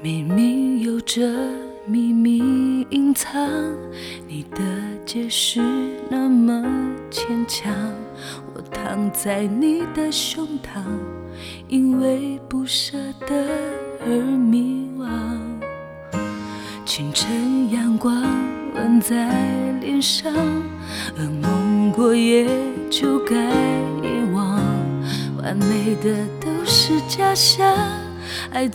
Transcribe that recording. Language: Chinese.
明明有着秘密隐藏，你的解释那么牵强，我躺在你的胸膛，因为不舍得而迷惘。清晨阳光吻在脸上，噩梦过也就该遗忘，完美的都是假象。